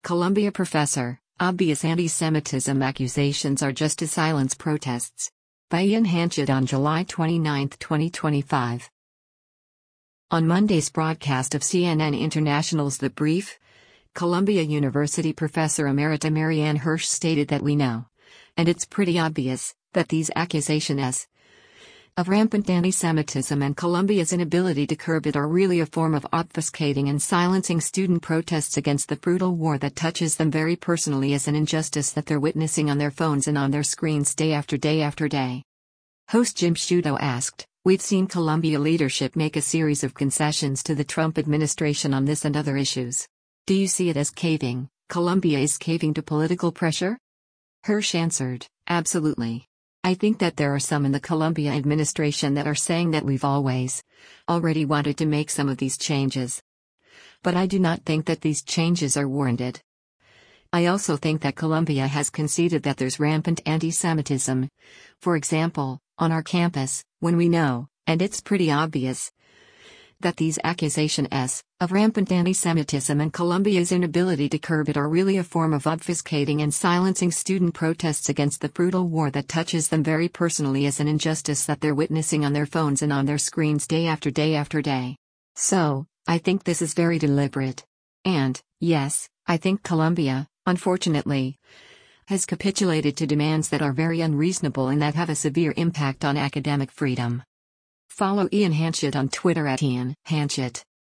Columbia professor, obvious anti-Semitism accusations are just as silence protests. By Ian Hanchett on July 29, 2025. On Monday's broadcast of CNN International's The Brief, Columbia University professor emerita Marianne Hirsch stated that we know, and it's pretty obvious, that these accusations of rampant anti-Semitism and Columbia's inability to curb it are really a form of obfuscating and silencing student protests against the brutal war that touches them very personally as an injustice that they're witnessing on their phones and on their screens day after day after day. Host Jim Sciutto asked, "We've seen Columbia leadership make a series of concessions to the Trump administration on this and other issues. Do you see it as caving? Columbia is caving to political pressure?" Hirsch answered, "Absolutely. I think that there are some in the Columbia administration that are saying that we've already wanted to make some of these changes. But I do not think that these changes are warranted. I also think that Columbia has conceded that there's rampant anti-Semitism. For example, on our campus, when we know, and it's pretty obvious, that these accusations of rampant anti-Semitism and Columbia's inability to curb it are really a form of obfuscating and silencing student protests against the brutal war that touches them very personally as an injustice that they're witnessing on their phones and on their screens day after day after day. So, I think this is very deliberate. And, yes, I think Columbia, unfortunately, has capitulated to demands that are very unreasonable and that have a severe impact on academic freedom." Follow Ian Hanchett on Twitter @IanHanchett.